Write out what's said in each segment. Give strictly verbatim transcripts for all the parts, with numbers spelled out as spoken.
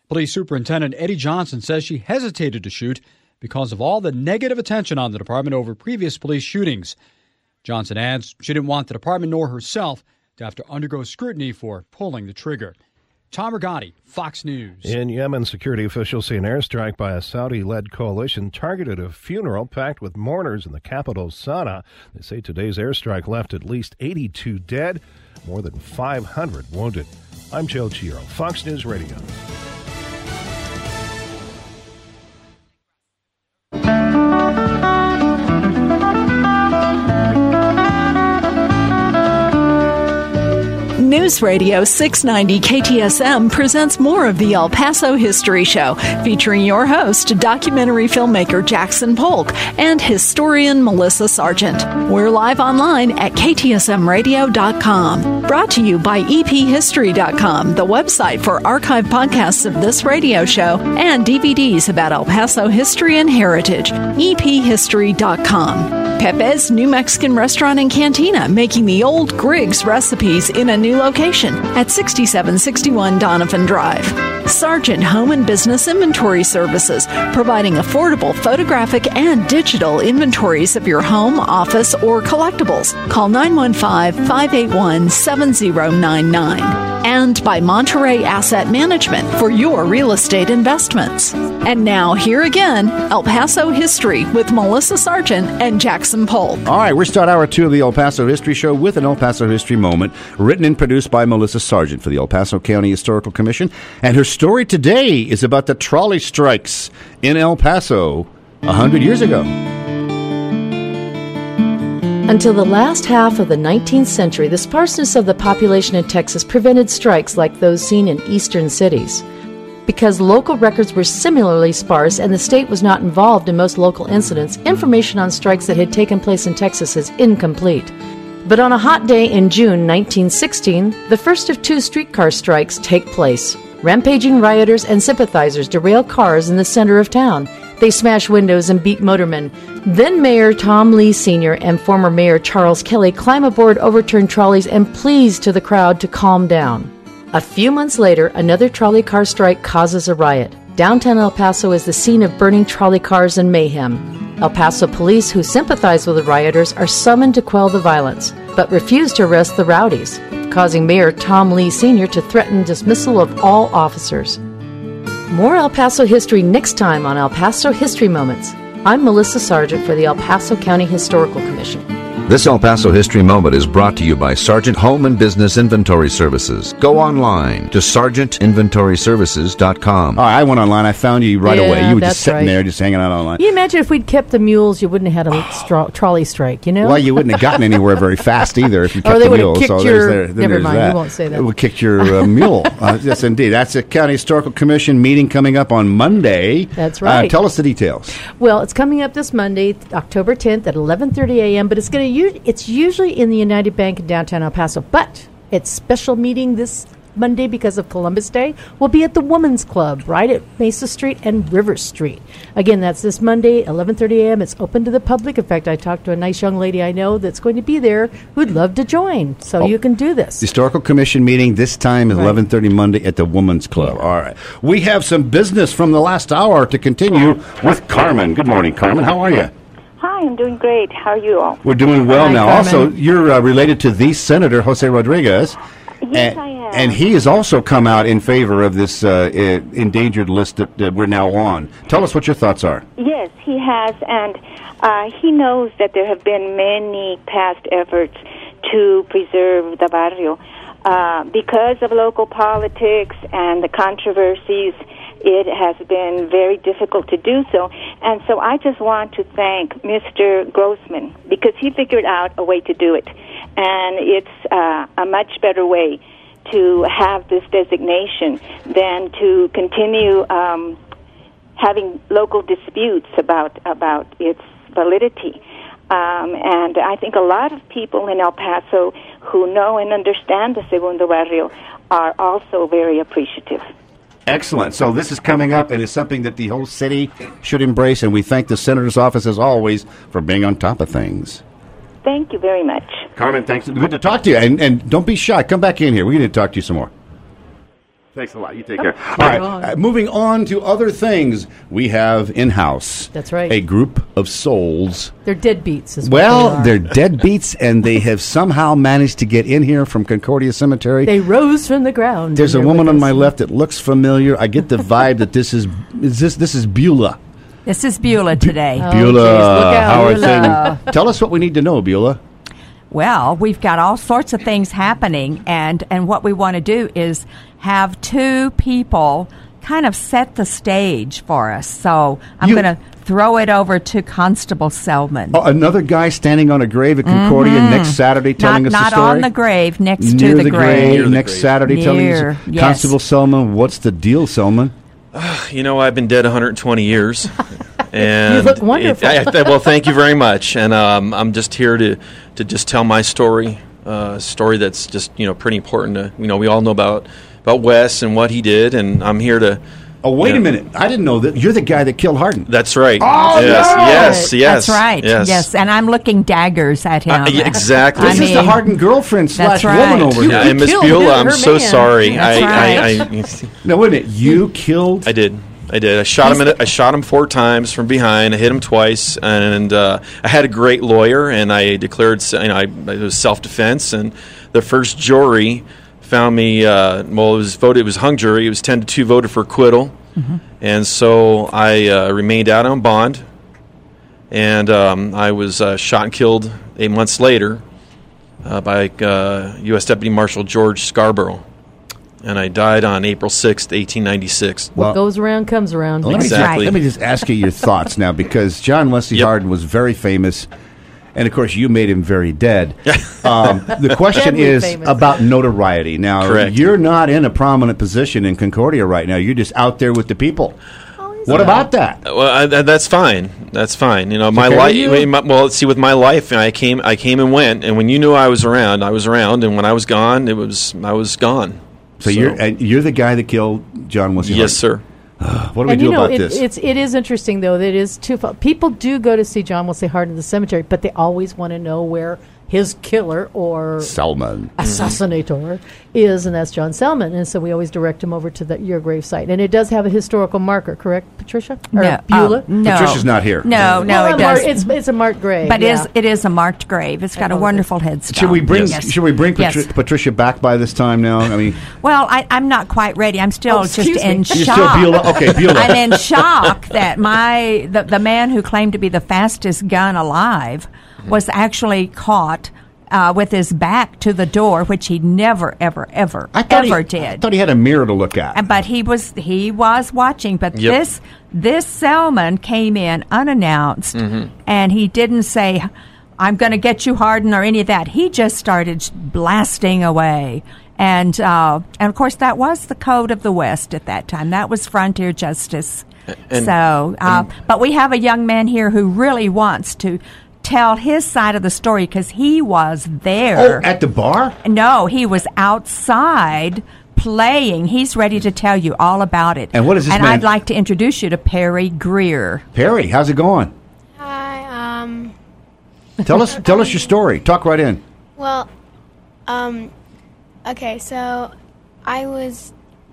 Police Superintendent Eddie Johnson says she hesitated to shoot because of all the negative attention on the department over previous police shootings. Johnson adds she didn't want the department nor herself to have to undergo scrutiny for pulling the trigger. Tom Rigotti, Fox News. In Yemen, security officials say an airstrike by a Saudi-led coalition targeted a funeral packed with mourners in the capital, Sana'a. They say today's airstrike left at least eighty-two dead, more than five hundred wounded. I'm Joe Chiro, Fox News Radio. News Radio six ninety K T S M presents more of the El Paso History Show, featuring your host, documentary filmmaker Jackson Polk and historian Melissa Sargent. We're live online at K T S M radio dot com. Brought to you by E P history dot com, the website for archived podcasts of this radio show and D V Ds about El Paso history and heritage. E P history dot com. Pepe's New Mexican Restaurant and Cantina, making the old Griggs recipes in a new location at sixty-seven sixty-one Donovan Drive. Sargent Home and Business Inventory Services, providing affordable photographic and digital inventories of your home, office, or collectibles. Call nine one five, five eight one, seven zero nine nine. And by Monterey Asset Management for your real estate investments. And now, here again, El Paso History with Melissa Sargent and Jackson Polk. All right, we're start hour two of the El Paso History Show with an El Paso History Moment, written and produced by Melissa Sargent for the El Paso County Historical Commission. And her story today is about the trolley strikes in El Paso a hundred years ago. Until the last half of the nineteenth century, the sparseness of the population in Texas prevented strikes like those seen in eastern cities. Because local records were similarly sparse and the state was not involved in most local incidents, information on strikes that had taken place in Texas is incomplete. But on a hot day in June nineteen sixteen, the first of two streetcar strikes take place. Rampaging rioters and sympathizers derail cars in the center of town. They smash windows and beat motormen. Then Mayor Tom Lee Senior and former Mayor Charles Kelly climb aboard overturned trolleys and pleas to the crowd to calm down. A few months later, another trolley car strike causes a riot. Downtown El Paso is the scene of burning trolley cars and mayhem. El Paso police, who sympathize with the rioters, are summoned to quell the violence, but refuse to arrest the rowdies, causing Mayor Tom Lee Senior to threaten dismissal of all officers. More El Paso history next time on El Paso History Moments. I'm Melissa Sargent for the El Paso County Historical Commission. This El Paso History Moment is brought to you by Sargent Home and Business Inventory Services. Go online to sargent inventory services dot com. All right, I went online. I found you right Yeah, away. You were that's just sitting right. there, just hanging out online. Can you imagine if we'd kept the mules, you wouldn't have had a stra- trolley strike, you know? Well, you wouldn't have gotten anywhere very fast either if you Or kept they the would have mule. kicked So your- there's there, then never there's mind, that. you won't say that. It would kick your uh, mule. Uh, yes, indeed. That's a County Historical Commission meeting coming up on Monday. That's right. Uh, tell us the details. Well, it's coming up this Monday, October tenth at eleven thirty a.m., but it's going to u- it's usually in the United Bank in downtown El Paso, but its special meeting this Monday because of Columbus Day will be at the Women's Club right at Mesa Street and River Street. Again, that's this Monday, eleven thirty a.m. It's open to the public. In fact, I talked to a nice young lady I know that's going to be there who'd love to join, so Oh. you can do this. Historical Commission meeting this time is Right. eleven thirty Monday at the Women's Club. All right. We have some business from the last hour to continue with Carmen. Good morning, Carmen. How are you? Hi, I'm doing great. How are you all? We're doing well Hi, now. Carmen. Also, you're uh, related to the Senator, Jose Rodriguez. Yes, and, I am. And he has also come out in favor of this uh, uh, endangered list that, that we're now on. Tell us what your thoughts are. Yes, he has, and uh, he knows that there have been many past efforts to preserve the barrio. Uh, because of local politics and the controversies, it has been very difficult to do so. And so I just want to thank Mister Grossman because he figured out a way to do it. And it's uh, a much better way to have this designation than to continue um, having local disputes about, about its validity. Um, and I think a lot of people in El Paso who know and understand the Segundo Barrio are also very appreciative. Excellent. So this is coming up, and it's something that the whole city should embrace, and we thank the Senator's office, as always, for being on top of things. Thank you very much. Carmen, thanks. Good to talk to you, and, and don't be shy. Come back in here. We need to talk to you some more. Thanks a lot. You take care. All right. Uh, moving on to other things, we have in-house. That's right. A group of souls. They're deadbeats. Is Well, what they they're deadbeats, and they have somehow managed to get in here from Concordia Cemetery. They rose from the ground. There's a and they're woman with on us. my left that looks familiar. I get the vibe that this is is this this is Beulah. This is Beulah today. Oh, Beulah, geez, look out, how are Beulah. things? Tell us what we need to know, Beulah. Well, we've got all sorts of things happening, and, and what we want to do is have two people kind of set the stage for us. So I'm You- going to throw it over to Constable Selman. Oh, another guy standing on a grave at Concordia next Saturday telling not us not the story? on the grave, next Near to the, the grave, grave. next grave. Saturday telling Near, us. yes. Constable Selman, what's the deal, Selman? You know, I've been dead one hundred twenty years. And You look wonderful. it- I- I- well, thank you very much. And um, I'm just here to, to just tell my story, uh, a story that's just, you know, pretty important. To, you know, we all know about, about Wes and what he did, and I'm here to... Oh, wait Yeah. a minute. I didn't know that. You're the guy that killed Hardin. That's right. Oh, yes, no! yes, yes. That's right. Yes. Yes. And I'm looking daggers at him. Uh, yeah, exactly. This I is the mean, Hardin girlfriend slash that's right. woman over Yeah, here. and Miss killed Beulah, her- I'm her so man. sorry. That's I, I, right. I, Now, wait a minute. You killed... I did. I did. I shot him. In a, I shot him four times from behind. I hit him twice, and uh, I had a great lawyer, and I declared, you know, I, it was self-defense. And the first jury found me. Uh, well, it was voted. It was hung jury. It was ten to two voted for acquittal, mm-hmm. and so I uh, remained out on bond, and um, I was uh, shot and killed eight months later uh, by uh, U S Deputy Marshal George Scarborough. And I died on April sixth, eighteen ninety-six. What Well- goes around comes around. Let me, just, Exactly. let me just ask you your thoughts now, because John Wesley Yep. Hardin was very famous, and of course you made him very dead. um, the question Deadly is famous. about notoriety. Now, Correct. you're not in a prominent position in Concordia right now. You're just out there with the people. What about that? Well, I, that- that's fine. That's fine. You know, my okay life. with you? Well, let's see. With my life, I came. I came and went. And when you knew I was around, I was around. And when I was gone, it was. I was gone. So, you're and you're the guy that killed John Wesley Yes, Hardin. sir. What do we And do you know, about it, this? it's it is interesting though that it is twofold. People do go to see John Wesley Hardin in the cemetery, but they always want to know where his killer or Selman. assassinator is, and that's John Selman. And so we always direct him over to the, your gravesite. And it does have a historical marker, correct, Patricia? Or No, Beulah? uh, no. Patricia's not here. No, no, Well, it a mar- does. It's, it's a marked grave. But yeah. is it is a marked grave. It's got a apologize. wonderful headstone. Should we bring Yes. Should we bring Yes. Patri- Patricia back by this time now? I mean, Well, I, I'm not quite ready. I'm still Oh, just excuse me. in You're still shock. Beulah? Okay, Beulah. I'm in shock that my the, the man who claimed to be the fastest gun alive was actually caught uh, with his back to the door, which he never, ever, ever, I thought ever he, did. I thought he had a mirror to look at. Uh, But he was he was watching. But Yep. this this Selman came in unannounced, Mm-hmm. and he didn't say, "I'm going to get you, Hardin," or any of that. He just started blasting away. And uh, and of course that was the code of the West at that time. That was frontier justice. And- so, uh, but we have a young man here who really wants to tell his side of the story because he was there. Oh, at the bar? No, he was outside playing. He's ready to tell you all about it. And what is this And man- I'd like to introduce you to Perry Greer. Perry, how's it going? Hi, um, Tell us tell us your story. Talk right in. well, um, okay, so I was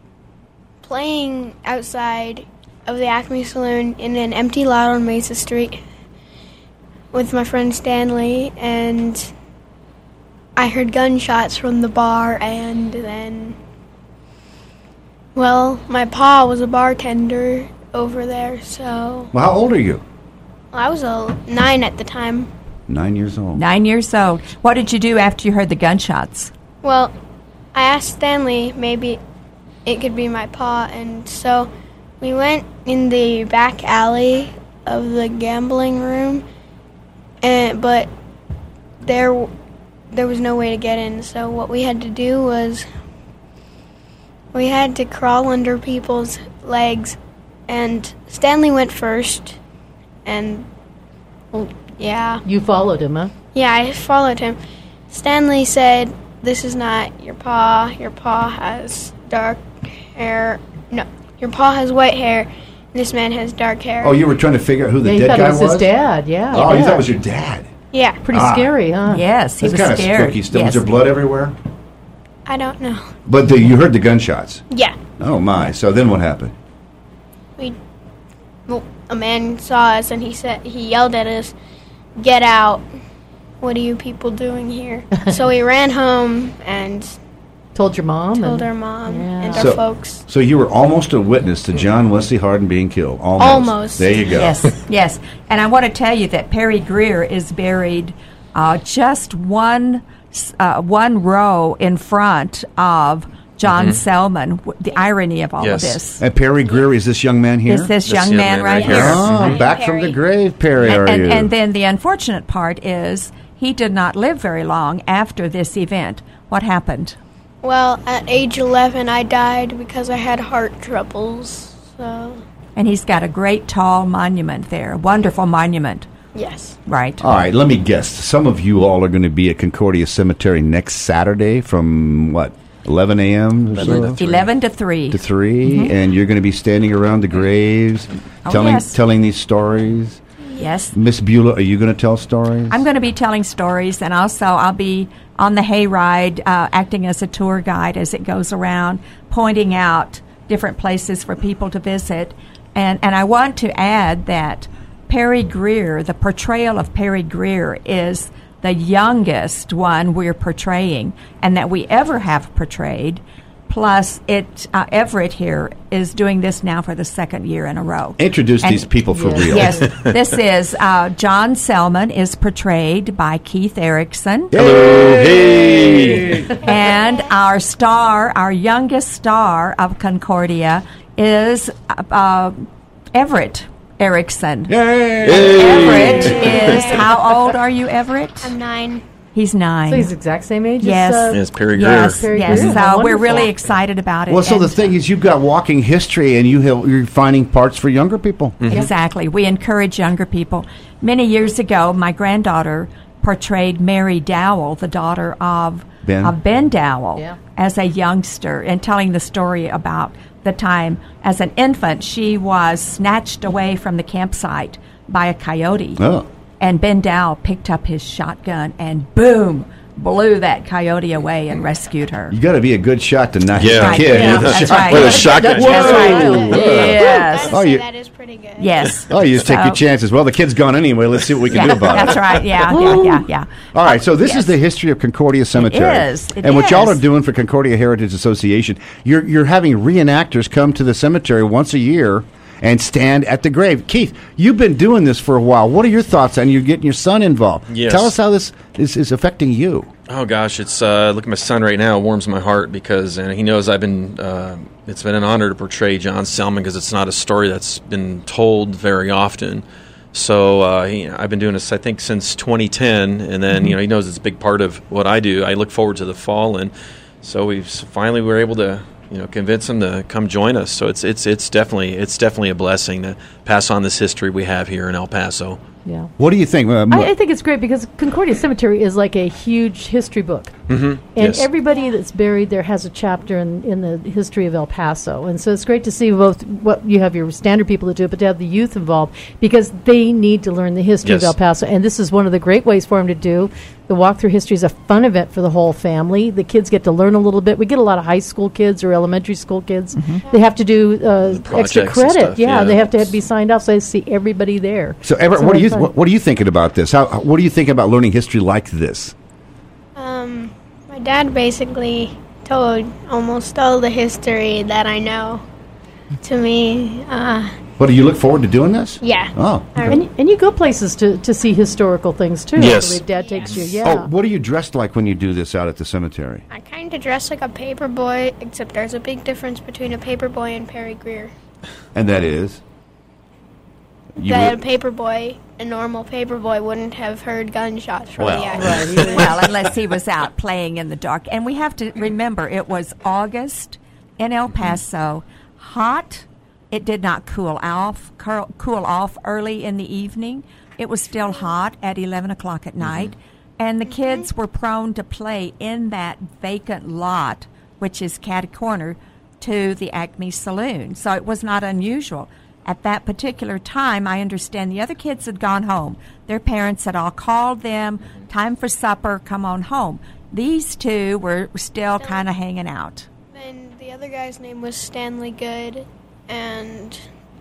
playing outside of the Acme Saloon in an empty lot on Mesa Street with my friend Stanley, and I heard gunshots from the bar, and then, well, my pa was a bartender over there, so Well, how old are you? I was a nine at the time. Nine years old. Nine years old. What did you do after you heard the gunshots? Well, I asked Stanley maybe it could be my pa, and so we went in the back alley of the gambling room, and but there there was no way to get in. So what we had to do was we had to crawl under people's legs, and Stanley went first, and well, yeah. You followed him, huh? Yeah, I followed him. Stanley said, "This is not your pa. Your pa has dark hair. No, your pa has white hair. This man has dark hair." Oh, you were trying to figure out who the Yeah, you dead thought guy it was, his dad. Yeah. Oh, I you bet. thought it was your dad. Yeah. Pretty Ah. scary, huh? Yes, he That's was kind of scared. spooky. Still, yes. was there blood everywhere? I don't know. But the, you heard the gunshots? Yeah. Oh, my. So then what happened? We, well, a man saw us and he said he yelled at us, "Get out! What are you people doing here?" So we ran home and told your mom. Told and, our mom yeah. and so, our folks. So you were almost a witness to John Wesley Hardin being killed. Almost. Almost. There you go. Yes, yes. And I want to tell you that Perry Greer is buried uh, just one uh, one row in front of John Mhm. Selman. W- The irony of all Yes. of this. And Perry Greer, is this young man here? Is this This young young man man right right here? here. Oh, Mhm. back from the Perry. grave, Perry, are And, and, you? and then the unfortunate part is he did not live very long after this event. What happened? Well, at age eleven, I died because I had heart troubles. So, And he's got a great tall monument there, a wonderful monument, yes. right? All right, let me guess. Some of you all are going to be at Concordia Cemetery next Saturday from, what, eleven a.m. or so? eleven to three. To three, and you're going to be standing around the graves, Oh, telling yes. telling these stories. Yes. Miss Beulah, are you going to tell stories? I'm going to be telling stories, and also I'll be on the hayride, uh, acting as a tour guide as it goes around, pointing out different places for people to visit. And, and I want to add that Perry Greer, the portrayal of Perry Greer, is the youngest one we're portraying, and that we ever have portrayed. Plus, it uh, Everett here is doing this now for the second year in a row. Introduce And- these people for Yes. real. Yes, this is uh, John Selman is portrayed by Keith Erickson. Hello. Hey. And our star, our youngest star of Concordia, is uh, uh, Everett Erickson. Yay. Everett is, how old are you, Everett? I'm nine. He's nine. So he's the exact same age Yes. as uh, Yes, Perry Greer. Yes, Perry yes. Greer. So How we're wonderful. really excited about it. Well, so the And- thing is, you've got walking history, and you have, you're finding parts for younger people. Exactly. We encourage younger people. Many years ago, my granddaughter portrayed Mary Dowell, the daughter of Ben. of Ben Dowell, Yeah. as a youngster, and telling the story about the time as an infant she was snatched away from the campsite by a coyote. Oh. And Ben Dowell picked up his shotgun and boom, blew that coyote away and rescued her. You got to be a good shot to knock Yeah. a Right, kid. yeah, with a that's shot- right. With a shotgun. That's right. Whoa. Yes. I'd Oh, say you- that is pretty good. Yes. Oh, you just take So- your chances. Well, the kid's gone anyway. Let's see what we can Yeah, do about that's it. right. Yeah, yeah, yeah, yeah. All right, so this Yes. is the history of Concordia Cemetery. is. It and what y'all is. are doing for Concordia Heritage Association, you're you're having reenactors come to the cemetery once a year and stand at the grave. Keith, you've been doing this for a while. What are your thoughts on you getting your son involved? Yes. Tell us how this is, is affecting you. Oh gosh, it's uh, look at my son right now. It warms my heart because uh, he knows I've been. Uh, it's been an honor to portray John Selman because it's not a story that's been told very often. So uh, he, I've been doing this, I think, since twenty ten, and then you know he knows it's a big part of what I do. I look forward to the fall, and so we finally were able to you know convince him to come join us. So it's it's it's definitely it's definitely a blessing to pass on this history we have here in El Paso. Yeah. What do you think? Uh, I, I think it's great because Concordia Cemetery is like a huge history book. Mm-hmm. And Yes. everybody that's buried there has a chapter in, in the history of El Paso. And so it's great to see both what you have your standard people that do it, but to have the youth involved because they need to learn the history Yes. of El Paso. And this is one of the great ways for them to do. The walkthrough history is a fun event for the whole family. The kids get to learn a little bit. We get a lot of high school kids or elementary school kids. They have to do uh, extra projects and credit. stuff, yeah, yeah. they have to be signed up, so they see everybody there. so, Everett, It's what, are really you, fun. what, what are you thinking about this? How, what do you think about learning history like this? Um, my dad basically told almost all the history that I know to me. Uh, What, do you look forward to doing this? yeah. Oh. I- And, and you go places to, to see historical things too. Yes. I believe Dad takes you. Oh, Yeah. what are you dressed like when you do this out at the cemetery? I kind of dress like a paper boy, except there's a big difference between a paper boy and Perry Greer. And that is? You That a would- paper boy, a normal paper boy, wouldn't have heard gunshots from Well. the accident. Right, he- Well, unless he was out playing in the dark. And we have to remember it was August in El Paso, hot. It did not cool off, curl, cool off early in the evening. It was still hot at eleven o'clock at night. And the kids were prone to play in that vacant lot, which is catty corner to the Acme Saloon. So it was not unusual. At that particular time, I understand the other kids had gone home. Their parents had all called them, time for supper, come on home. these two were still kind of hanging out. And the other guy's name was Stanley Good, and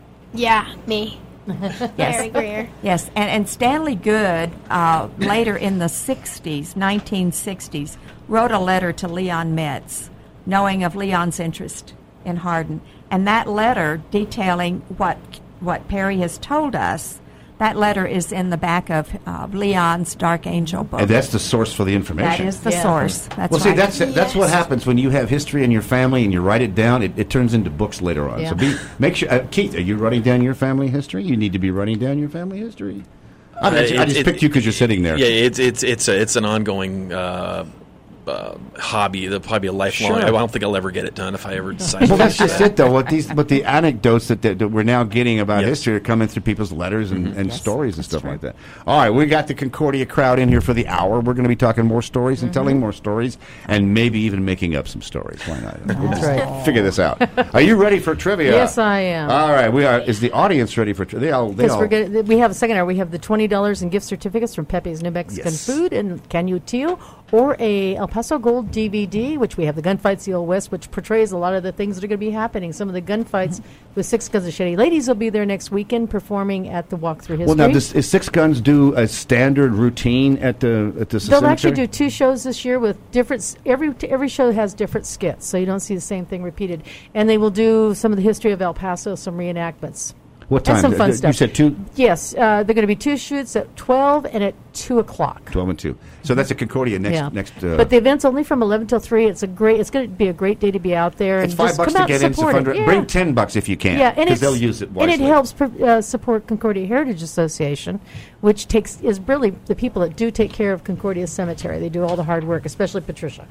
yeah, me. Yes. Mary Greer. Yes, and, and Stanley Good, uh, later in the sixties, nineteen sixties, wrote a letter to Leon Metz, knowing of Leon's interest in Hardin. And that letter, detailing what what Perry has told us, that letter is in the back of uh, Leon's Dark Angel book. And that's the source for the information. That is the Yeah. source. That's well, see, right. that's that's Yes. what happens when you have history in your family and you write it down. It, it turns into books later on. Yeah. So be make sure. Uh, Keith, are you writing down your family history? You need to be writing down your family history. I, mean, Uh, I just it- picked you because you're sitting there. Yeah, it's it's it's a, it's an ongoing uh, uh, hobby. That'll probably be a lifelong. Sure. I don't think I'll ever get it done if I ever decide. Well, to that's do just that. it, though. What these, but the anecdotes that, that, that we're now getting about Yes. history are coming through people's letters and, and Yes, stories and that's stuff true. like that. All right, we got the Concordia crowd in here for the hour. We're going to be talking more stories and telling more stories, and maybe even making up some stories. Why not? We'll just right. figure this out. Are you ready for trivia? Yes, I am. All right, we are. Is the audience ready for trivia? They all. They Because all. we're gonna, we have a second hour. We have the twenty dollars in gift certificates from Pepe's New Mexican Yes. Food and Canutillo, or a El Paso Gold D V D, which we have the Gunfights the Old West, which portrays a lot of the things that are going to be happening. Some of the gunfights with Six Guns of Shady Ladies will be there next weekend performing at the Walkthrough History. Well, now, does, is Six Guns do a standard routine at the at the They'll cemetery? actually do two shows this year with different. s- Every t- every show has different skits, so you don't see the same thing repeated. And they will do some of the history of El Paso, some reenactments. What And time? some fun You stuff. said two, Yes, uh, they're going to be two shoots at twelve and at two o'clock. twelve and two. So that's at Concordia next yeah, next. Uh, but the event's only from eleven till three. It's a great. It's going to be a great day to be out there. It's and five just bucks come to out get and in. So support fund- it. Yeah. Bring ten bucks if you can. Yeah, and because it's, they'll use it wisely. and it helps pr- uh, support Concordia Heritage Association, which takes is really the people that do take care of Concordia Cemetery. They do all the hard work, especially Patricia.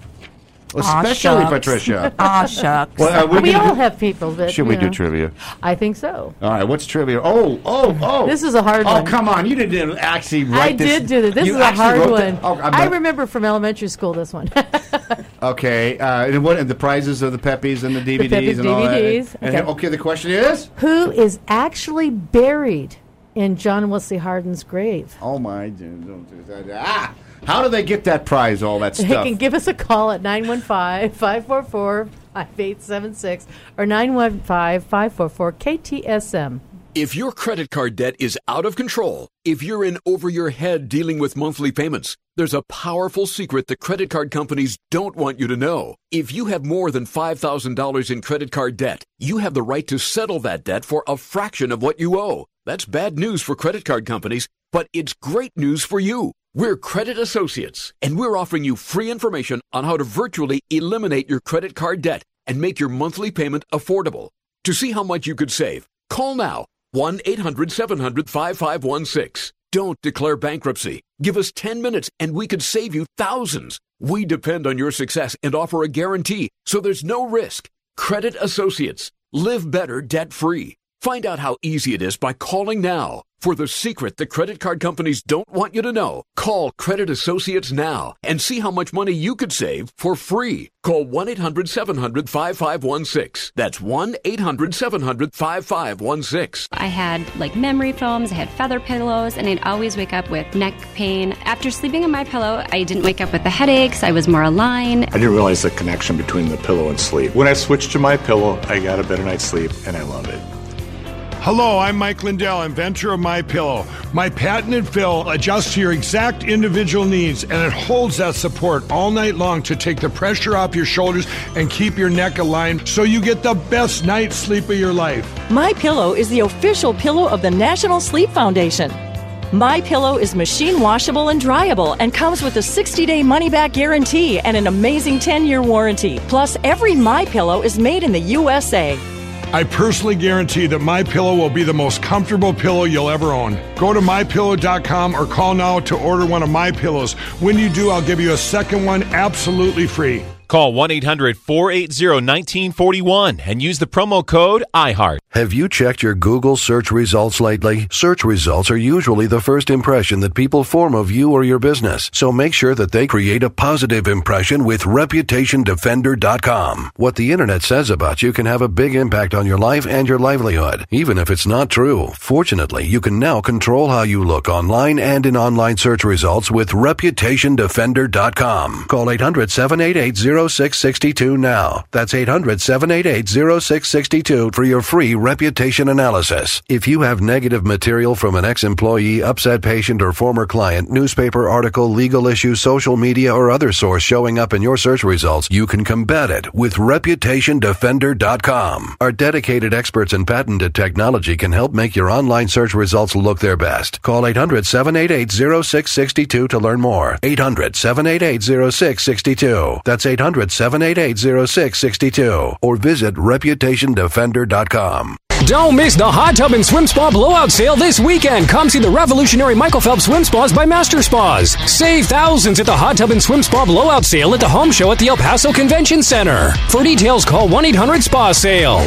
Aw, Especially shucks. Patricia. Aw, shucks. Well, are we We gonna all do- have people that Should you we do know. trivia? I think so. All right, what's trivia? Oh, oh, oh! This is a hard oh, one. Oh, come on! You didn't actually write I this. did do this. This You is a actually hard wrote one. that- oh, I'm I not- remember from elementary school this one. Okay, uh, and what? And the prizes of the Peppies and the D V Ds Peppi's and all D V Ds, that. And, okay. okay, the question is. Who is actually buried in John Wesley Hardin's grave? Oh my! Don't do that. Ah! How do they get that prize? All that They stuff. can give us a call at nine one five, five four four, five eight seven six or nine one five, five four four, K T S M. If your credit card debt is out of control, if you're in over your head dealing with monthly payments, there's a powerful secret that credit card companies don't want you to know. If you have more than five thousand dollars in credit card debt, you have the right to settle that debt for a fraction of what you owe. That's bad news for credit card companies, but it's great news for you. We're Credit Associates, and we're offering you free information on how to virtually eliminate your credit card debt and make your monthly payment affordable. To see how much you could save, call now. one eight hundred seven hundred five five one six. Don't declare bankruptcy. Give us ten minutes and we could save you thousands. We depend on your success and offer a guarantee, so there's no risk. Credit Associates. Live better debt-free. Find out how easy it is by calling now. For the secret the credit card companies don't want you to know, call Credit Associates now and see how much money you could save for free. Call one eight hundred seven hundred five five one six. That's one eight hundred seven hundred five five one six. I had like memory foams, I had feather pillows, and I'd always wake up with neck pain. After sleeping on my pillow, I didn't wake up with the headaches, I was more aligned. I didn't realize the connection between the pillow and sleep. When I switched to my pillow, I got a better night's sleep, and I love it. Hello, I'm Mike Lindell, inventor of MyPillow. My patented fill adjusts to your exact individual needs, and it holds that support all night long to take the pressure off your shoulders and keep your neck aligned so you get the best night's sleep of your life. MyPillow is the official pillow of the National Sleep Foundation. MyPillow is machine washable and dryable and comes with a sixty-day money-back guarantee and an amazing ten-year warranty. Plus, every MyPillow is made in the U S A. I personally guarantee that MyPillow will be the most comfortable pillow you'll ever own. Go to my pillow dot com or call now to order one of my pillows. When you do, I'll give you a second one absolutely free. Call one eight hundred four eight zero one nine four one and use the promo code iHeart. Have you checked your Google search results lately? Search results are usually the first impression that people form of you or your business, so make sure that they create a positive impression with reputation defender dot com. What the internet says about you can have a big impact on your life and your livelihood, even if it's not true. Fortunately, you can now control how you look online and in online search results with reputation defender dot com. Call eight hundred seven eight eight zero six six two now. That's eight hundred seven eight eight zero six six two for your free reputation analysis. If you have negative material from an ex-employee, upset patient, or former client, newspaper article, legal issue, social media, or other source showing up in your search results, you can combat it with reputation defender dot com. Our dedicated experts in patented technology can help make your online search results look their best. Call eight hundred seven eight eight zero six six two to learn more. eight hundred seven eight eight zero six six two. That's eight hundred seven eight eight zero six six two. Or visit reputation defender dot com. Don't miss the Hot Tub and Swim Spa Blowout Sale this weekend. Come see the revolutionary Michael Phelps Swim Spas by Master Spas. Save thousands at the Hot Tub and Swim Spa Blowout Sale at the Home Show at the El Paso Convention Center. For details, call one eight hundred spa sale.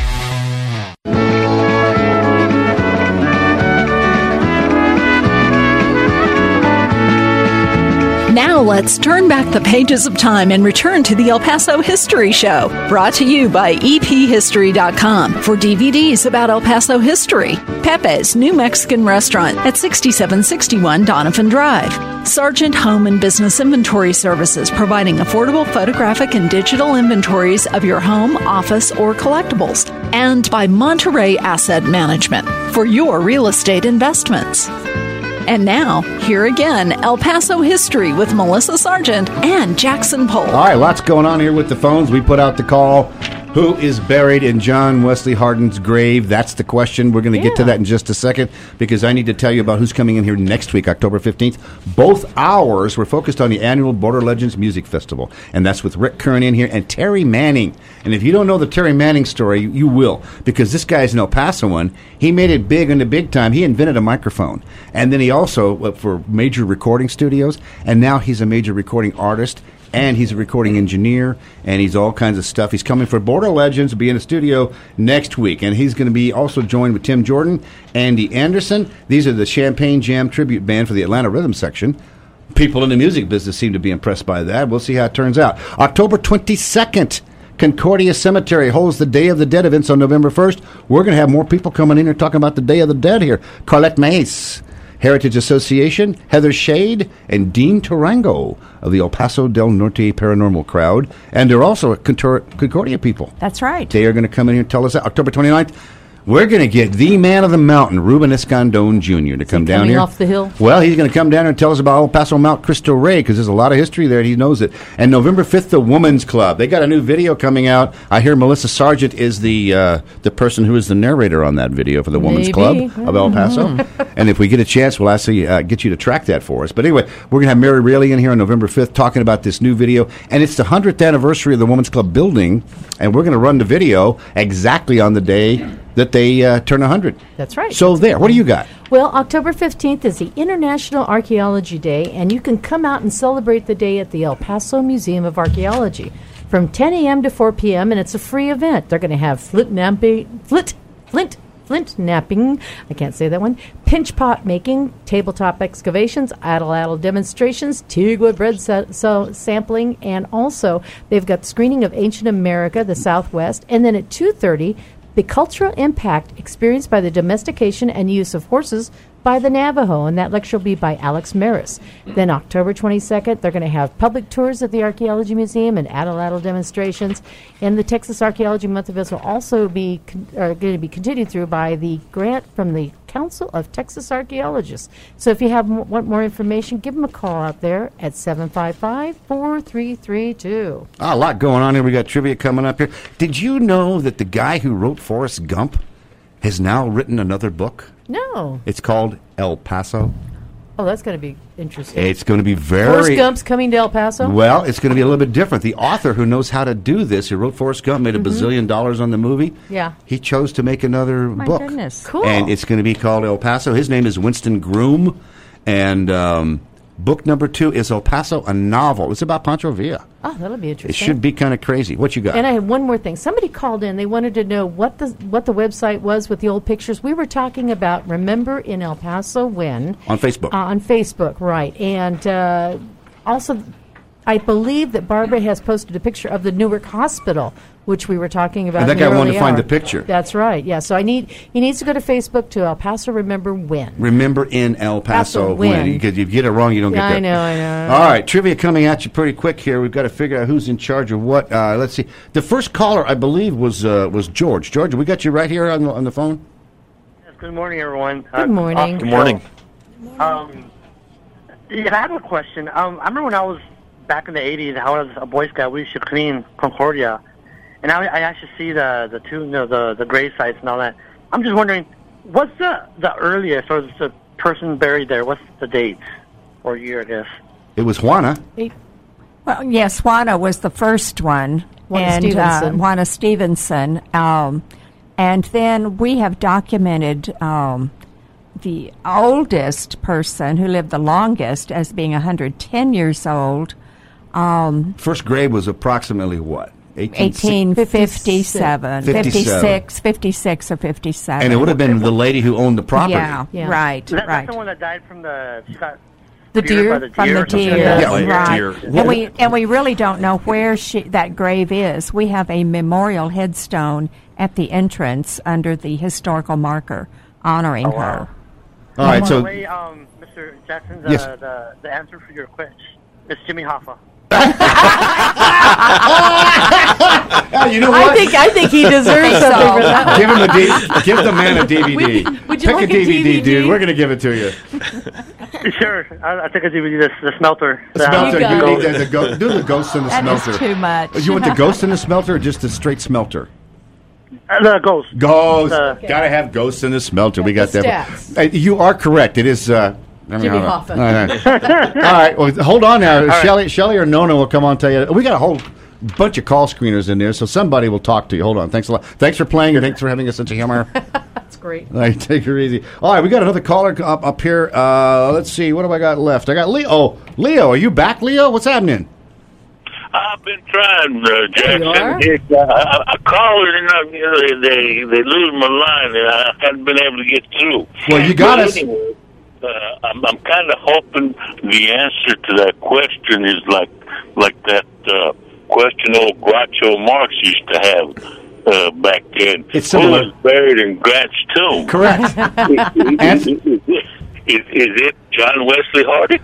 Now let's turn back the pages of time and return to the El Paso History Show, brought to you by E P history dot com for D V Ds about El Paso history. Pepe's New Mexican Restaurant at sixty-seven sixty-one Donovan Drive. Sargent Home and Business Inventory Services, providing affordable photographic and digital inventories of your home, office, or collectibles. And by Monterey Asset Management for your real estate investments. And now, here again, El Paso History with Melissa Sargent and Jackson Polk. All right, lots going on here with the phones. We put out the call. Who is buried in John Wesley Hardin's grave? That's the question. We're going to yeah. get to that in just a second because I need to tell you about who's coming in here next week, October fifteenth. Both hours, we're focused on the annual Border Legends Music Festival, and that's with Rick Kern in here and Terry Manning. And if you don't know the Terry Manning story, you will, because this guy's an El Pasoan. He made it big in the big time. He invented a microphone. And then he also, uh, for major recording studios, and now he's a major recording artist. And he's a recording engineer, and he's all kinds of stuff. He's coming for Border Legends, will be in the studio next week. And he's going to be also joined with Tim Jordan, Andy Anderson. These are the Champagne Jam tribute band for the Atlanta Rhythm section. People in the music business seem to be impressed by that. We'll see how it turns out. October twenty-second, Concordia Cemetery holds the Day of the Dead events on November first. We're going to have more people coming in here talking about the Day of the Dead here. Carlette Mace, Heritage Association, Heather Shade, and Dean Tarango of the El Paso del Norte Paranormal Crowd. And they're also Concordia people. That's right. They are going to come in here and tell us that. October twenty-ninth, we're going to get the man of the mountain, Ruben Escandon Junior to come down here. off the hill? Well, he's going to come down here and tell us about El Paso Mount Cristo Rey, because there's a lot of history there, and he knows it. And November fifth, the Women's Club. They got a new video coming out. I hear Melissa Sargent is the uh, the person who is the narrator on that video for the Women's Maybe. Club of El Paso. Mm-hmm. And if we get a chance, we'll actually uh, get you to track that for us. But anyway, we're going to have Mary Rayleigh in here on November fifth talking about this new video. And it's the one hundredth anniversary of the Women's Club building, and we're going to run the video exactly on the day that they uh, turn one hundred. That's right. So there, what do you got? Well, October fifteenth is the International Archaeology Day, and you can come out and celebrate the day at the El Paso Museum of Archaeology from ten a.m. to four p.m., and it's a free event. They're going to have flint napping, flint, flint, flint napping, I can't say that one, pinch pot making, tabletop excavations, addle-addle demonstrations, teakwood bread sa- so sampling, and also they've got screening of Ancient America, the Southwest, and then at two thirty, the cultural impact experienced by the domestication and use of horses by the Navajo, and that lecture will be by Alex Maris. Then October twenty-second, they're going to have public tours at the Archaeology Museum and addle-addle demonstrations. And the Texas Archaeology Month events will also be con- are going to be continued through by the grant from the Council of Texas Archaeologists. So if you have m- want more information, give them a call out there at seven five five, four three three two. Ah, a lot going on here. We got trivia coming up here. Did you know that the guy who wrote Forrest Gump has now written another book? No. It's called El Paso. Oh, that's going to be interesting. It's going to be very... Forrest Gump's coming to El Paso? Well, it's going to be a little bit different. The author who knows how to do this, who wrote Forrest Gump, made a Mhm. bazillion dollars on the movie. Yeah. He chose to make another My book. goodness. Cool. And it's going to be called El Paso. His name is Winston Groom. And um, Book number two is El Paso, a novel. It's about Pancho Villa. Oh, that'll be interesting. It should be kind of crazy. What you got? And I have one more thing. Somebody called in. They wanted to know what the what the website was with the old pictures. We were talking about Remember in El Paso When. On Facebook. Uh, on Facebook, right. And uh, also, I believe that Barbara has posted a picture of the Newark Hospital, which we were talking about. And that in the guy wanted early to find hour. the picture. That's right. Yeah. So I need he needs to go to Facebook to El Paso Remember When. Remember in El Paso, Paso when. when. Because if you get it wrong, you don't Yeah, get I there. know, I know. All right, trivia coming at you pretty quick here. We've got to figure out who's in charge of what. Uh, let's see. The first caller, I believe, was uh, was George. George, we got you right here on the, on the phone. Yes, good morning, everyone. Good morning. awesome Good morning. show. Um, yeah, I have a question. Um, I remember when I was back in the eighties, I was a Boy Scout. We used to clean Concordia. And I, I actually see the the two, you know, the the grave sites and all that. I'm just wondering, what's the the earliest or the person buried there? What's the date or year? I guess It was Juana. Well, yes, Juana was the first one. Juana and, Stevenson. Uh, Juana Stevenson. Um, and then we have documented um, the oldest person who lived the longest as being one hundred ten years old. Um, First grave was approximately what? eighteen fifty-seven, fifty-seven. fifty-six, fifty-six or fifty-seven. And it would have been the lady who owned the property. Yeah, Yeah. right, that, right. that's the one that died from the she got The speared deer, by the from deer the or something deer, like that. Yeah, right? deer. And we and we really don't know where she, that grave is. We have a memorial headstone at the entrance under the historical marker honoring Oh, wow. her. All right, By so the way, um, Mister Jackson, the, Yes. the the answer for your question is Jimmy Hoffa. Ah, you know I what? think I think he deserves something for that. give him a D- give the man a D V D. Would- would you Pick like a a D V D, D V D? dude. We're gonna give it to you. Sure, I, I think it's even the, the smelter. The smelter. You You got need it. the, the go- do the ghost in the That is smelter. too much. You want the ghost in the smelter or just the straight smelter? Uh, the ghost. Ghost. Uh, Gotta have ghosts in the smelter. We got The that. stats. Uh, you are correct. It is. Uh, I mean, Jimmy hold on. Hoffa. All right. All right. Well, hold on now. right. Shelly, Shelly or Nona will come on and tell you. We got a whole bunch of call screeners in there, so somebody will talk to you. Hold on. Thanks a lot. Thanks for playing, and thanks for having a sense of humor. That's great. All right, take her easy. All right, we got another caller up, up here. Uh, let's see. What have I got left? I got Leo. Oh, Leo, are you back, Leo? What's happening? I've been trying, uh, Jackson. are? It, uh, I, I call it and I, you know, they they lose my line and I haven't been able to get through. Well, you got But us. Anyway, uh, I'm, I'm kind of hoping the answer to that question is like like that uh, question old Groucho Marx used to have uh, back then. It's Who similar. was buried in Grant's tomb? Correct. is, is, is, is, is it John Wesley Hardy?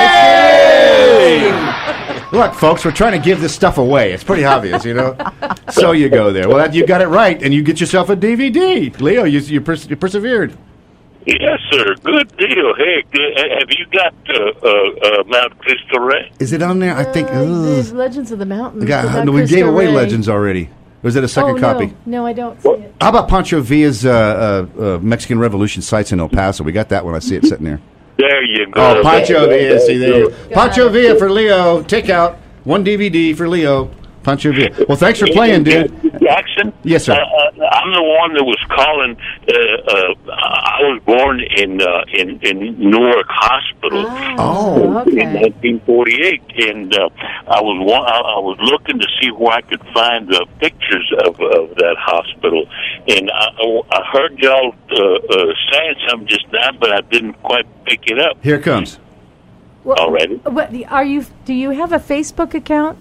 Yay! Look, folks, we're trying to give this stuff away. It's pretty obvious, you know. So you go there. Well, that, you got it right, and you get yourself a D V D, Leo. You you, pers- you persevered. Yes, sir. Good deal. Hey, uh, have you got uh, uh, uh, Mount Cristo Rey? Is it on there? I think. Uh, ugh. the Legends of the Mountains. We, got- without no, we Cristo gave away Rey. Legends already. Or is it a second oh, copy? No, no, I don't see it. How about Pancho Villa's uh, uh, uh, Mexican Revolution sites in El Paso? We got that one. I see it sitting there. There you go. Oh, Pancho Villa. See there. Got Pancho it. Villa for Leo. Take out one D V D for Leo. Pancho Villa. Well, thanks for playing, dude. Jackson? Yes, sir. Uh, uh, I'm the one that was calling. Uh, uh, I was born in uh, in, in Newark Hospital Oh, okay. in nineteen forty-eight, and uh, I was wa- I I was looking to see where I could find the pictures of, of that hospital, and I, I heard y'all uh, uh, saying something just now, but I didn't quite pick it up. Here it comes. Well, Already? What, are you? Do you have a Facebook account?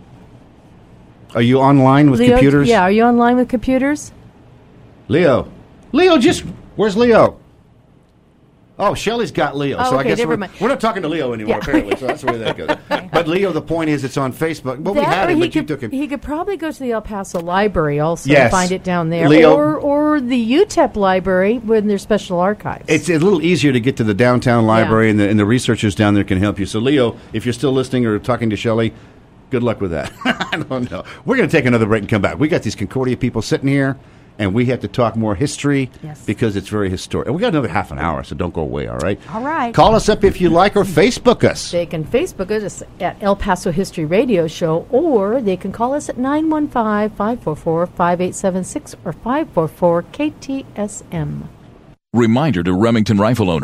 Are you online with Leo, computers? Yeah, are you online with computers? Leo. Leo, just where's Leo? Oh, Shelly's got Leo. Oh, so I okay, guess never we're, mind. we're not talking to Leo anymore, Yeah. apparently. So that's the way that goes. But Leo, the point is, it's on Facebook. But we That, had or him, he but you could, took him. he could probably go to the El Paso Library also Yes. and find it down there, Leo- or or the U T E P Library when there's special archives. It's a little easier to get to the downtown library, and, the, and the researchers down there can help you. So, Leo, if you're still listening or talking to Shelly, good luck with that. I don't know. We're going to take another break and come back. We got these Concordia people sitting here, and we have to talk more history Yes. because it's very historic. And we got another half an hour, so don't go away, all right? All right. Call us up if you like, or Facebook us. They can Facebook us at El Paso History Radio Show, or they can call us at nine one five, five four four, five eight seven six or five four four K T S M. Reminder to Remington rifle owners.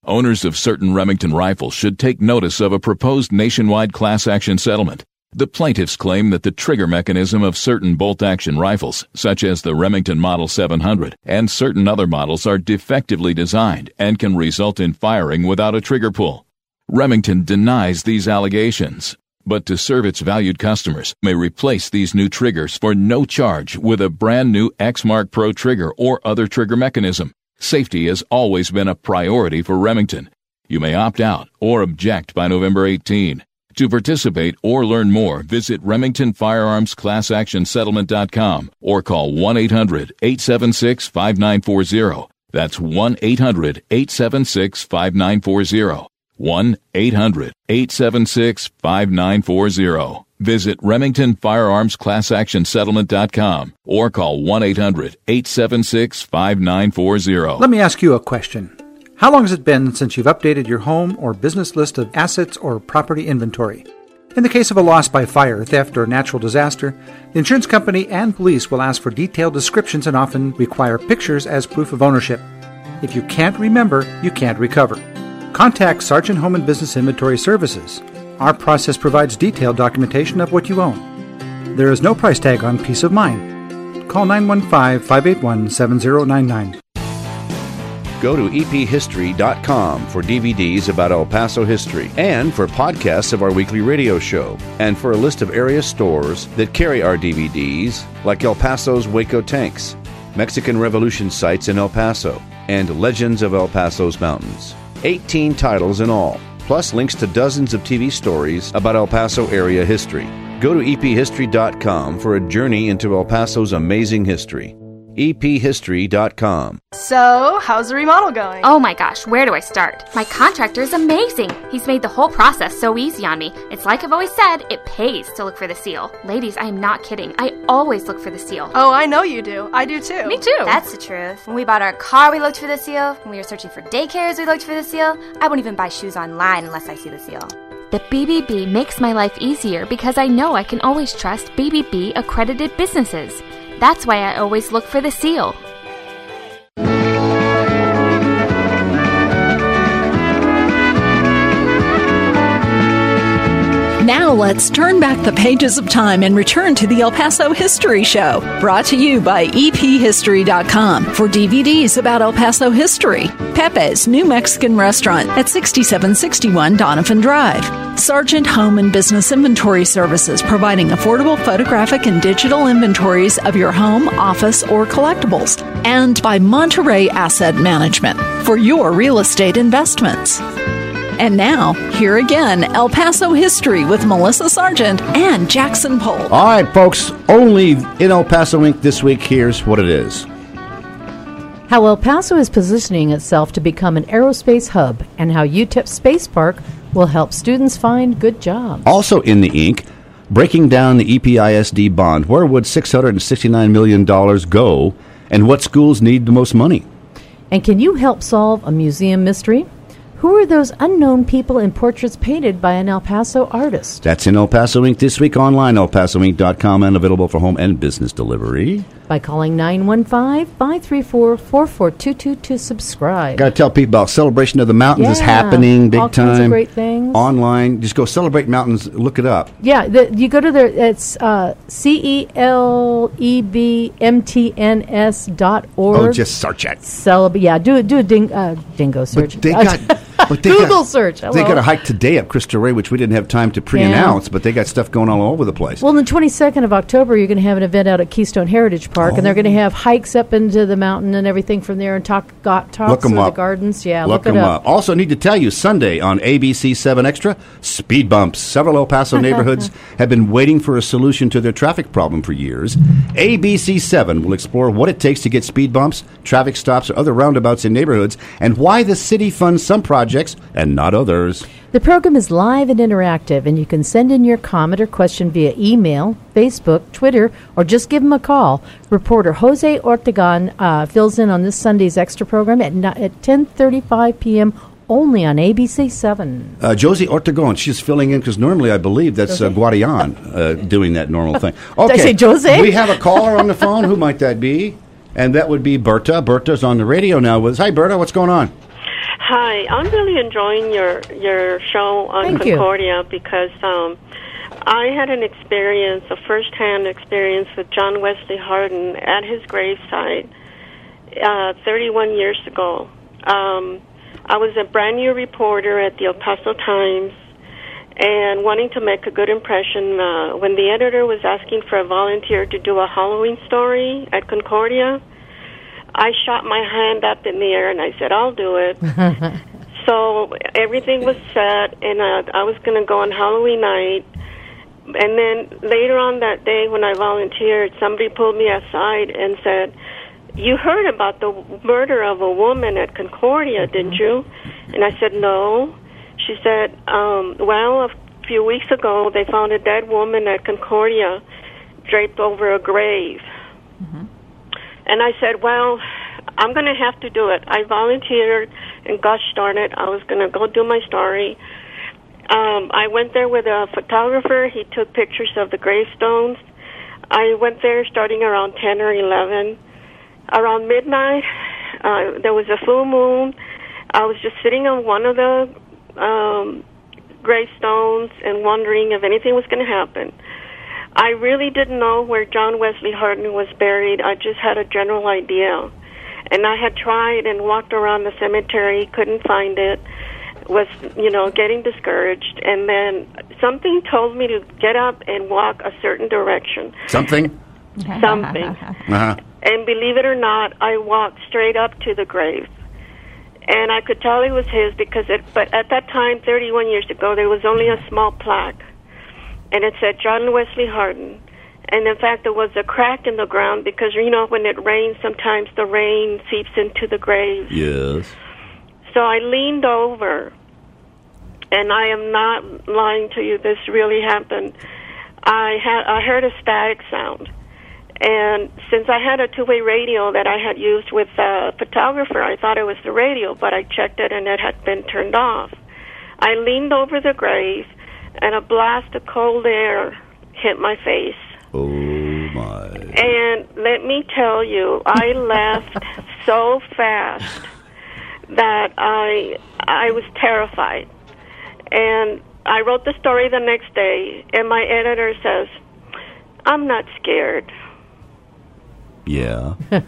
Owners of certain Remington rifles should take notice of a proposed nationwide class action settlement. The plaintiffs claim that the trigger mechanism of certain bolt-action rifles, such as the Remington Model seven hundred and certain other models, are defectively designed and can result in firing without a trigger pull. Remington denies these allegations, but to serve its valued customers, may replace these new triggers for no charge with a brand new X-Mark Pro trigger or other trigger mechanism. Safety has always been a priority for Remington. You may opt out or object by November eighteenth. To participate or learn more, visit Remington Firearms Class Action Settlement dot com or call one eight hundred eight seven six five nine four zero. That's one eight hundred eight seven six five nine four zero. one eight hundred eight seven six five nine four zero. Visit Remington Firearms Class Action Settlement dot com or call one eight hundred eight seven six five nine four zero. Let me ask you a question. How long has it been since you've updated your home or business list of assets or property inventory? In the case of a loss by fire, theft, or natural disaster, the insurance company and police will ask for detailed descriptions and often require pictures as proof of ownership. If you can't remember, you can't recover. Contact Sargent Home and Business Inventory Services. Our process provides detailed documentation of what you own. There is no price tag on peace of mind. Call nine one five, five eight one, seven zero nine nine. Go to e p history dot com for D V Ds about El Paso history and for podcasts of our weekly radio show, and for a list of area stores that carry our D V Ds, like El Paso's Waco Tanks, Mexican Revolution sites in El Paso, and Legends of El Paso's Mountains. eighteen titles in all, plus links to dozens of T V stories about El Paso area history. Go to e p history dot com for a journey into El Paso's amazing history. e p history dot com. So, how's the remodel going? Oh my gosh, where do I start? My contractor is amazing. He's made the whole process so easy on me. It's like I've always said, it pays to look for the seal. Ladies, I am not kidding. I always look for the seal. Oh, I know you do. I do too. Me too. That's the truth. When we bought our car, we looked for the seal. When we were searching for daycares, we looked for the seal. I won't even buy shoes online unless I see the seal. The B B B makes my life easier because I know I can always trust B B B accredited businesses. That's why I always look for the seal. Now let's turn back the pages of time and return to the El Paso History Show, brought to you by e p history dot com for D V Ds about El Paso history. Pepe's New Mexican Restaurant at sixty-seven sixty-one Donovan Drive. Sargent Home and Business Inventory Services, providing affordable photographic and digital inventories of your home, office, or collectibles. And by Monterey Asset Management for your real estate investments. And now, here again, El Paso History with Melissa Sargent and Jackson Polk. All right, folks, only in El Paso Incorporated this week, here's what it is. How El Paso is positioning itself to become an aerospace hub, and how U T E P Space Park will help students find good jobs. Also in the ink, breaking down the E P I S D bond. Where would six hundred sixty-nine million dollars go, and what schools need the most money? And can you help solve a museum mystery? Who are those unknown people in portraits painted by an El Paso artist? That's in El Paso Incorporated this week online, el paso inc dot com, and available for home and business delivery. By calling nine one five, five three four, four four two two to subscribe. Got to tell people about Celebration of the Mountains. Yeah, is happening big all time. Kinds of great things. Online. Just go Celebrate Mountains, look it up. Yeah, the, you go to their, it's uh, C E L E B M T N S dot org. Oh, just search it. Celeb- yeah, do, do a ding, uh, dingo search. But they got... But they Google got, search. Hello. They got a hike today up Cristo Rey, which we didn't have time to pre-announce, yeah. But they got stuff going on all over the place. Well, on the twenty-second of October, you're going to have an event out at Keystone Heritage Park, oh. and they're going to have hikes up into the mountain and everything from there, and talk got talks through the gardens. Yeah, look, look them it up. up. Also, need to tell you, Sunday on A B C seven Extra, speed bumps. Several El Paso neighborhoods have been waiting for a solution to their traffic problem for years. A B C seven will explore what it takes to get speed bumps, traffic stops, or other roundabouts in neighborhoods, and why the city funds some projects and not others. The program is live and interactive, and you can send in your comment or question via email, Facebook, Twitter, or just give them a call. Reporter Jose Ortegon uh, fills in on this Sunday's extra program at, at ten thirty-five p.m. only on A B C seven. Uh, Josie Ortegon, she's filling in because normally I believe that's uh, Guardian uh, doing that normal thing. Okay. Did I say Jose? We have a caller on the phone. Who might that be? And that would be Berta. Berta's on the radio now with us. Hi, Berta. What's going on? Hi, I'm really enjoying your your show on Thank you. Concordia because um, I had an experience, a first-hand experience with John Wesley Hardin at his gravesite uh, thirty-one years ago. Um, I was a brand new reporter at the El Paso Times and wanting to make a good impression. Uh, when the editor was asking for a volunteer to do a Halloween story at Concordia, I shot my hand up in the air and I said, I'll do it. So everything was set, and uh, I was going to go on Halloween night. And then later on that day when I volunteered, somebody pulled me aside and said, you heard about the murder of a woman at Concordia, didn't you? And I said, no. She said, um, well, a few weeks ago they found a dead woman at Concordia draped over a grave. Mm-hmm. And I said, well, I'm going to have to do it. I volunteered, and gosh darn it, I was going to go do my story. Um, I went there with a photographer. He took pictures of the gravestones. I went there starting around ten or eleven. Around midnight, uh, there was a full moon. I was just sitting on one of the um, gravestones and wondering if anything was going to happen. I really didn't know where John Wesley Hardin was buried. I just had a general idea. And I had tried and walked around the cemetery, couldn't find it, was, you know, getting discouraged. And then something told me to get up and walk a certain direction. Something? Something. Uh-huh. And believe it or not, I walked straight up to the grave. And I could tell it was his because it, but at that time, thirty-one years ago, there was only a small plaque. And it said John Wesley Hardin. And in fact, there was a crack in the ground because, you know, when it rains, sometimes the rain seeps into the grave. Yes. So I leaned over, and I am not lying to you, this really happened. I had I heard a static sound. And since I had a two-way radio that I had used with a photographer, I thought it was the radio, but I checked it and it had been turned off. I leaned over the grave, and a blast of cold air hit my face. Oh, my. And let me tell you, I left so fast that I I was terrified. And I wrote the story the next day, and my editor says, I'm not scared. Yeah.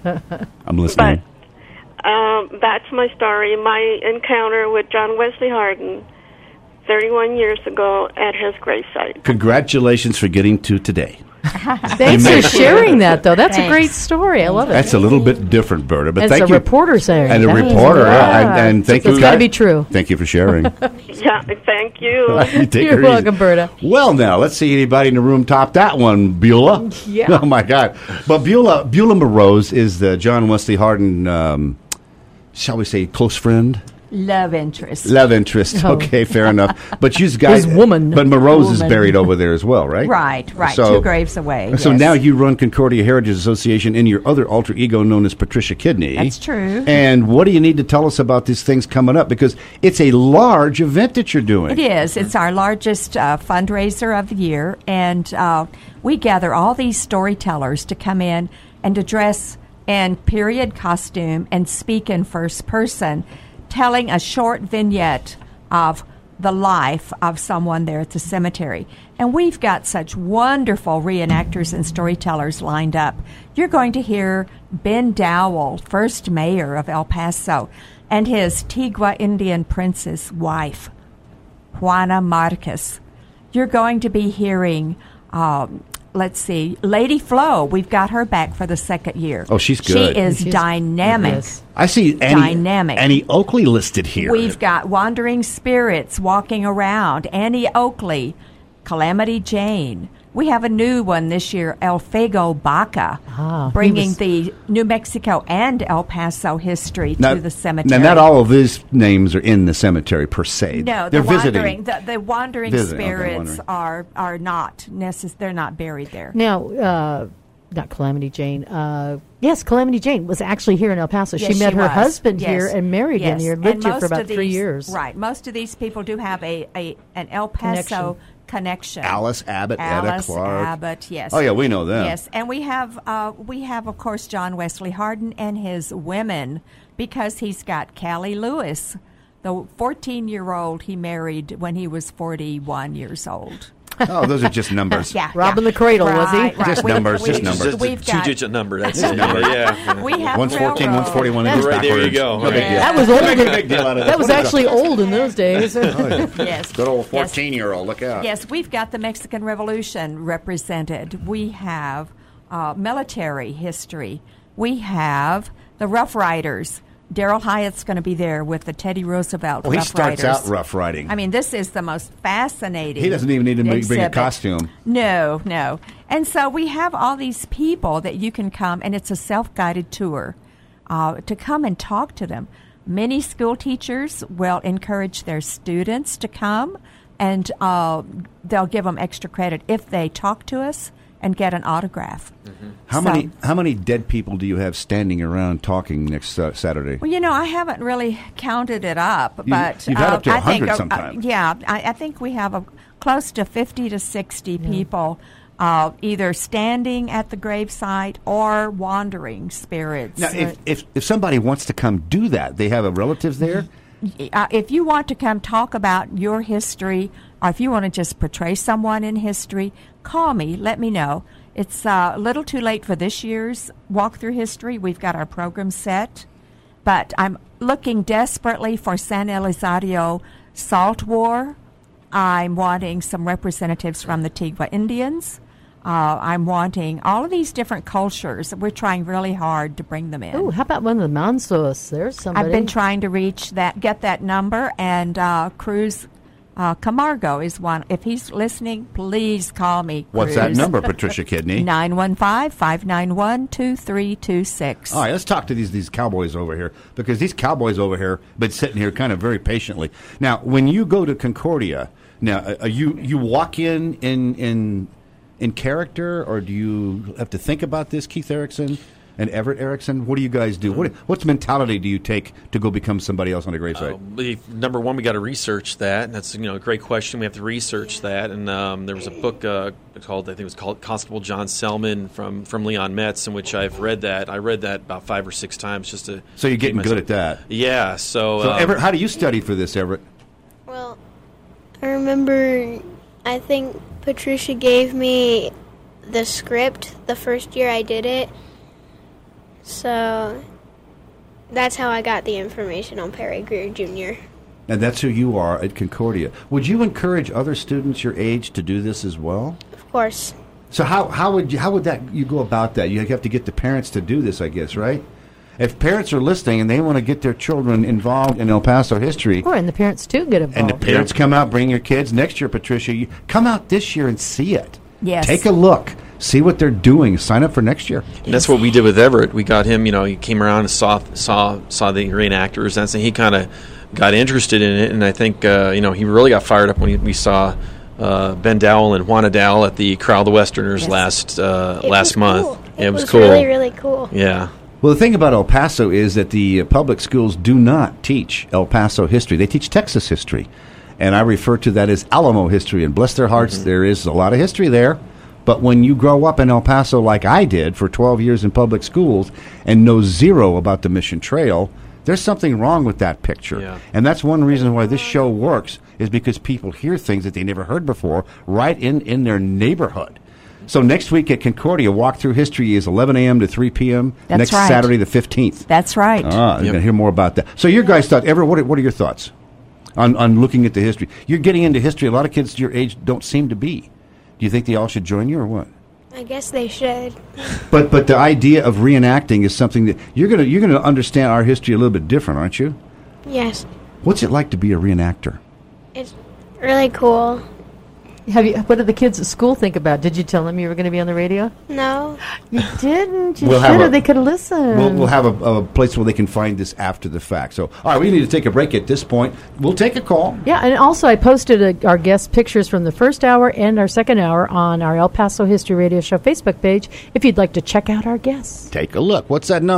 I'm listening. But um, that's my story, my encounter with John Wesley Hardin thirty-one years ago at his gravesite. Congratulations for getting to today. Thanks for sharing that, though. That's Thanks. a great story. I love it. That's a little bit different, Berta. But As thank a you. reporter saying. And a that reporter. Is, yeah. And, and thank it's you. It's got to be true. Thank you for sharing. Yeah, thank you. you take You're welcome, Berta. Well, now, let's see anybody in the room top that one, Beulah. Yeah. Oh, my God. But Beulah, Beulah Morose is the John Wesley Hardin, um, shall we say, close friend? Love interest. Love interest. Oh. Okay, fair enough. But she's got His woman. But Morose is Woman. buried over there as well, right? Right, right. So, Two graves away. So yes. now you run Concordia Heritage Association in your other alter ego known as Patricia Kidney. That's true. And what do you need to tell us about these things coming up? Because it's a large event that you're doing. It is. It's our largest uh, fundraiser of the year, and uh, we gather all these storytellers to come in and address in period costume and speak in first person, telling a short vignette of the life of someone there at the cemetery. And we've got such wonderful reenactors and storytellers lined up. You're going to hear Ben Dowell, first mayor of El Paso, and his Tigua Indian princess wife, Juana Marquez. You're going to be hearing... Um, Let's see, Lady Flo. We've got her back for the second year. Oh, she's good. She is She's, dynamic. Yes. I see Annie, Dynamic. Annie Oakley listed here. We've got Wandering Spirits walking around. Annie Oakley, Calamity Jane. We have a new one this year, El Fuego Baca, Ah, bringing was- the New Mexico and El Paso history now, to the cemetery. Now, not all of these names are in the cemetery per se. No, they're the visiting. wandering, the, the wandering Visiting, okay, spirits wandering. are are not necess- They're not buried there. Now, uh, not Calamity Jane. Uh, yes, Calamity Jane was actually here in El Paso. Yes, she met she her was. husband Yes. here and married Yes. him here. And Lived here most for about of three these- years. Right. Most of these people do have a, a an El Paso Connection. connection. Alice Abbott, Etta Alice Clark. Abbott, yes. Oh, yeah, we know them. Yes, and we have uh, we have of course John Wesley Hardin and his women, because he's got Callie Lewis, the fourteen-year-old he married when he was forty-one years old. Oh, those are just numbers. yeah, Robbing yeah. the cradle, was he? Right, right. Just We- numbers, we- just numbers. Just a We've got- two-digit number. That's Just it. numbers. Yeah. We have One's fourteen, one's railroad. forty-one, and it's Right, there you backwards. go. No big Right. deal. That was Don't old. make a big deal out of That was actually old in those days. Oh, yeah. Yes. Good old Yes. fourteen-year-old. Look out. Yes, we've got the Mexican Revolution represented. We have uh, military history. We have the Rough Riders. Daryl Hyatt's going to be there with the Teddy Roosevelt Well, he Rough starts Riders. out rough riding. I mean, this is the most fascinating. He doesn't even need to bring a exhibit. costume. No, no. And so we have all these people that you can come, and it's a self-guided tour, uh, to come and talk to them. Many school teachers will encourage their students to come, and uh, they'll give them extra credit if they talk to us and get an autograph. Mm-hmm. How So- many how many dead people do you have standing around talking next uh, Saturday? Well, you know, I haven't really counted it up, You- but you've had uh, up to I think one hundred uh, sometime. uh, yeah, I, I think we have a close to fifty to sixty people, uh, either standing at the gravesite or wandering spirits. Now, if, if if somebody wants to come do that, they have a relatives there. Uh, if you want to come talk about your history, or if you want to just portray someone in history, call me. Let me know. It's uh, a little too late for this year's Walk Through History. We've got our program set, but I'm looking desperately for San Elizario Salt War. I'm wanting some representatives from the Tigua Indians. Uh, I'm wanting all of these different cultures. We're trying really hard to bring them in. Oh, how about one of the Mansos? There's somebody. I've been trying to reach that, get that number, and uh, Cruz uh, Camargo is one. If he's listening, please call me. What's Cruz. that number, Patricia Kidney? nine one five, five nine one, two three two six. All right, let's talk to these these cowboys over here, because these cowboys over here been sitting here kind of very patiently. Now, when you go to Concordia, now uh, you you walk in in in in character, or do you have to think about this, Keith Erickson and Everett Erickson? What do you guys do? What what mentality do you take to go become somebody else on a gravesite? Uh, we, number one, we got to research that. And that's you know a great question. We have to research that. And um, there was a book uh, called I think it was called Constable John Selman from from Leon Metz, in which I've read that. I read that about five or six times just to. So you're getting keep good myself- at that. Yeah. So. So um, Everett, how do you study for this, Everett? Well, I remember, I think Patricia gave me the script the first year I did it. So that's how I got the information on Perry Greer Junior And that's who you are at Concordia. Would you encourage other students your age to do this as well? Of course. So how how would you, how would that you go about that? You have to get the parents to do this, I guess, right? If parents are listening and they want to get their children involved in El Paso history, Or, and the parents too get involved. and the parents come out, bring your kids next year, Patricia, you come out this year and see it. Yes. Take a look. See what they're doing. Sign up for next year. And that's what we did with Everett. We got him, you know, he came around and saw saw saw the reenactors, and so he kind of got interested in it. And I think, uh, you know, he really got fired up when he, we saw uh, Ben Dowell and Juana Dowell at the Crowd of the Westerners Yes. last uh, It last was month. cool. Yeah, It it was, was cool. really, really cool. Yeah. Well, the thing about El Paso is that the uh, public schools do not teach El Paso history. They teach Texas history. And I refer to that as Alamo history. And bless their hearts, Mm-hmm. there is a lot of history there. But when you grow up in El Paso like I did for twelve years in public schools and know zero about the Mission Trail, there's something wrong with that picture. Yeah. And that's one reason why this show works, is because people hear things that they never heard before right in, in their neighborhood. So next week at Concordia, Walk Through History is eleven a.m. to three p.m. That's next right. Saturday the fifteenth. That's right. Ah, you're going to hear more about that. So your guys' thoughts, Everett, what are, what are your thoughts on, on looking at the history? You're getting into history. A lot of kids your age don't seem to be. Do you think they all should join you or what? I guess they should. But but the idea of reenacting is something that you're going to you're going to understand our history a little bit different, aren't you? Yes. What's it like to be a reenactor? It's really cool. Have you? What did the kids at school think about? Did you tell them you were going to be on the radio? No. You didn't. You We'll should have have. a- They could have listened. We'll, we'll have a, a place where they can find this after the fact. So, all right, we need to take a break at this point. We'll take a call. Yeah, and also I posted a, our guest pictures from the first hour and our second hour on our El Paso History Radio Show Facebook page if you'd like to check out our guests. Take a look. What's that number?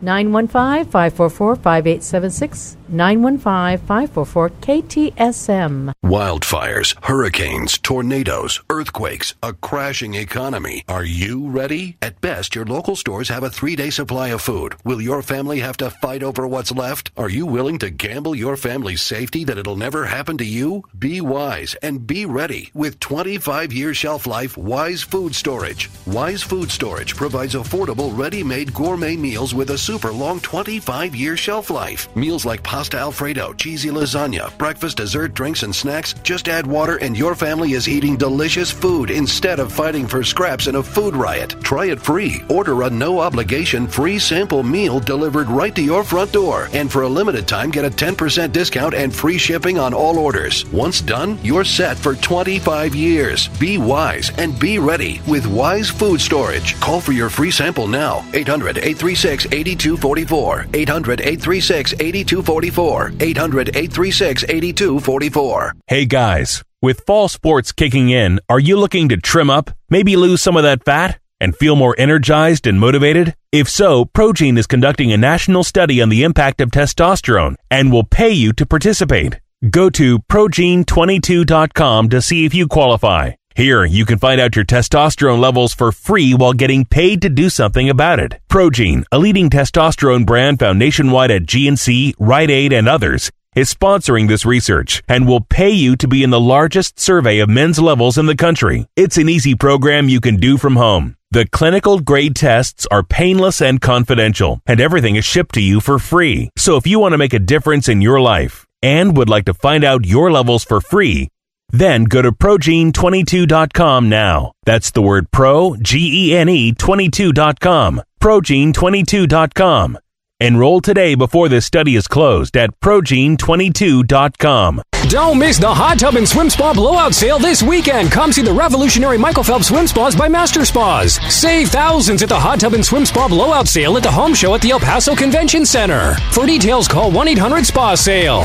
nine one five, five four four, five eight seven six, nine one five, five four four, K T S M. Wildfires, hurricanes, tornadoes, earthquakes, a crashing economy. Are you ready? At best, your local stores have a three-day supply of food. Will your family have to fight over what's left? Are you willing to gamble your family's safety that it'll never happen to you? Be wise and be ready with twenty-five year shelf life Wise Food Storage. Wise Food Storage provides affordable, ready-made gourmet meals with a super long twenty-five year shelf life. Meals like pasta Alfredo, cheesy lasagna, breakfast, dessert, drinks, and snacks. Just add water and your family is eating delicious food instead of fighting for scraps in a food riot. Try it free. Order a no-obligation free sample meal delivered right to your front door. And for a limited time, get a ten percent discount and free shipping on all orders. Once done, you're set for twenty-five years. Be wise and be ready with Wise Food Storage. Call for your free sample now. eight hundred, eight three six, eight two four four. eight hundred, eight three six, eight two four four. eight hundred, eight three six, eight two four four. Hey guys, with fall sports kicking in, are you looking to trim up, maybe lose some of that fat, and feel more energized and motivated? If so, Progene is conducting a national study on the impact of testosterone and will pay you to participate. Go to progene twenty-two dot com to see if you qualify. Here, you can find out your testosterone levels for free while getting paid to do something about it. Progene, a leading testosterone brand found nationwide at G N C, Rite Aid, and others, is sponsoring this research and will pay you to be in the largest survey of men's levels in the country. It's an easy program you can do from home. The clinical grade tests are painless and confidential, and everything is shipped to you for free. So if you want to make a difference in your life and would like to find out your levels for free, then go to progene twenty-two dot com now. That's the word pro, G E N E, twenty-two dot com. progene twenty-two dot com. Enroll today before this study is closed at progene twenty-two dot com. Don't miss the Hot Tub and Swim Spa Blowout Sale this weekend. Come see the revolutionary Michael Phelps Swim Spas by Master Spas. Save thousands at the Hot Tub and Swim Spa Blowout Sale at the Home Show at the El Paso Convention Center. For details, call one eight hundred spa sale.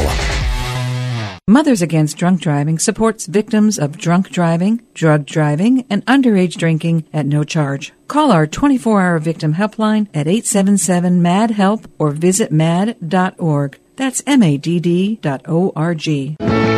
Mothers Against Drunk Driving supports victims of drunk driving, drug driving, and underage drinking at no charge. Call our twenty-four hour victim helpline at eight seven seven, M A D, HELP or visit mad dot org. That's M A D D dot O R G.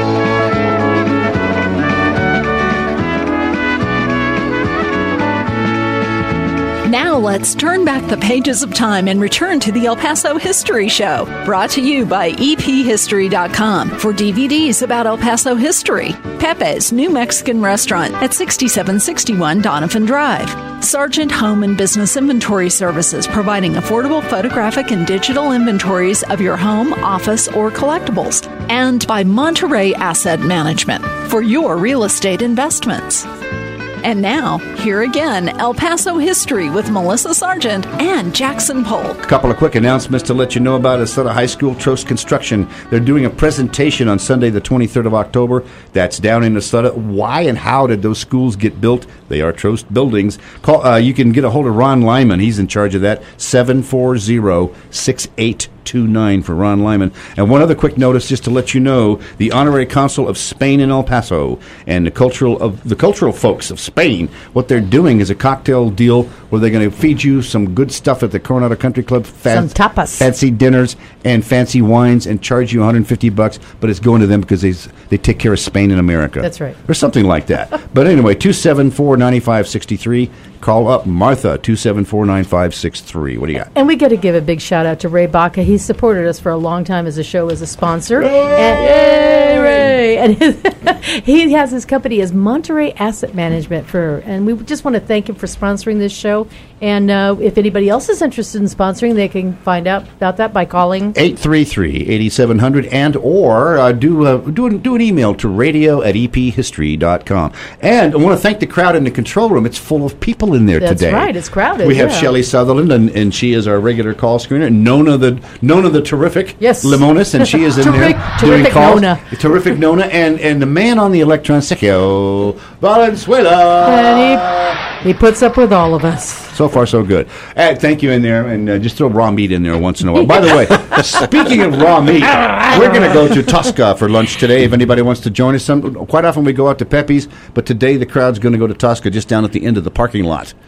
Now let's turn back the pages of time and return to the El Paso History Show, brought to you by E P history dot com for D V Ds about El Paso history. Pepe's New Mexican Restaurant at sixty-seven sixty-one Donovan Drive. Sargent Home and Business Inventory Services, providing affordable photographic and digital inventories of your home, office, or collectibles. And by Monterey Asset Management for your real estate investments. And now, here again, El Paso History with Melissa Sargent and Jackson Polk. A couple of quick announcements to let you know about Esteta High School Trost Construction. They're doing a presentation on Sunday, the twenty-third of October. That's down in Esteta. Why and how did those schools get built? They are Trost buildings. Call. Uh, you can get a hold of Ron Lyman. He's in charge of that. seven four zero, six eight two nine for Ron Lyman. And one other quick notice, just to let you know, the Honorary Consul of Spain in El Paso and the cultural of the cultural folks of Spain, what they're doing is a cocktail deal where they're going to feed you some good stuff at the Coronado Country Club. Fan- some tapas. Fancy dinners and fancy wines, and charge you one hundred fifty bucks, but it's going to them because they they take care of Spain in America. That's right. Or something like that. But anyway, two seven four, nine five six three. Call up Martha, two seven four, nine five six three. What do you got? And we got to give a big shout out to Ray Baca. He's supported us for a long time as a show, as a sponsor. Ray! And, yay, Ray! And his, he has his company as Monterey Asset Management for, and we just want to thank him for sponsoring this show. And uh, if anybody else is interested in sponsoring, they can find out about that by calling eight three three, eight seven zero zero and or uh, do uh, do an, do an email to radio at e p history dot com. And I want to thank the crowd in the control room. It's full of people in there That's today. That's right. It's crowded. We have yeah. Shelley Sutherland, and, and she is our regular call screener. Nona the Nona the terrific yes. Limonis, and she is in Terrific, there terrific doing calls. Nona. Terrific Nona, and and the man on the electron, Sergio Valenzuela. And he, he puts up with all of us. So far, so good. Uh, thank you in there, and uh, just throw raw meat in there once in a while. By the way, speaking of raw meat, we're going to go to Tosca for lunch today. If anybody wants to join us, some quite often we go out to Pepe's, but today the crowd's going to go to Tosca just down at the end of the parking lot.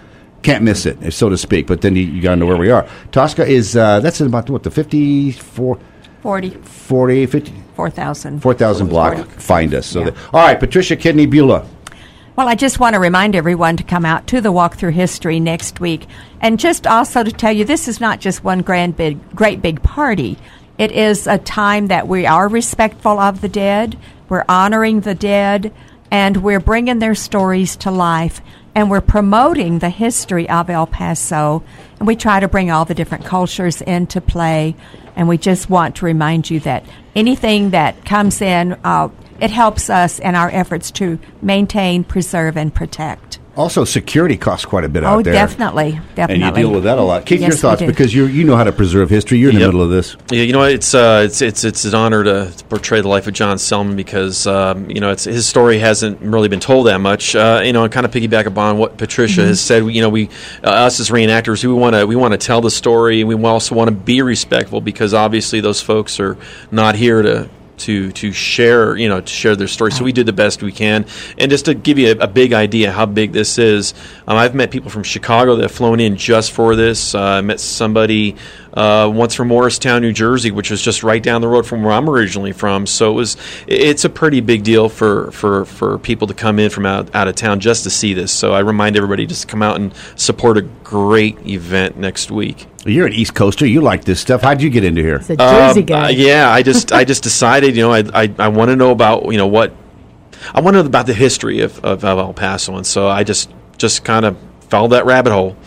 can't miss it, so to speak. But then you, you got to know where we are. Tosca is uh, that's in about what the fifty-four, forty, forty, fifty, four thousand, four thousand block. forty. Find us. So Yeah. that, all right, Patricia Kidney Beulah. Well, I just want to remind everyone to come out to the Walk Through History next week. And just also to tell you, this is not just one grand big, great big party. It is a time that we are respectful of the dead, we're honoring the dead, and we're bringing their stories to life. And we're promoting the history of El Paso. And we try to bring all the different cultures into play. And we just want to remind you that anything that comes in, uh, it helps us in our efforts to maintain, preserve, and protect. Also, security costs quite a bit Oh, out there. definitely, definitely. And you deal with that a lot. Keith, Yes, your thoughts, we do. because you you know how to preserve history. You're in the Yep. middle of this. Yeah, you know what? It's uh, it's it's it's an honor to, to portray the life of John Selman because um, you know it's his story hasn't really been told that much. Uh, you know, and kind of piggyback upon what Patricia Mm-hmm. has said. You know, we uh, us as reenactors, we want to we want to tell the story. We also want to be respectful because obviously those folks are not here to. to to share you know to share their story. So we did the best we can. And just to give you a, a big idea how big this is, um, I've met people from Chicago that have flown in just for this. Uh, I met somebody uh, once from Morristown, New Jersey, which was just right down the road from where I'm originally from. So it was it's a pretty big deal for for for people to come in from out, out of town just to see this. So I remind everybody just to come out and support a great event next week. You're an East Coaster. You like this stuff. How'd you get into here? He's a Jersey Um, guy. uh, yeah, I just I just decided, you know, I I, I want to know about, you know, what I want to know about the history of, of, of El Paso, and so I just just kind of followed that rabbit hole.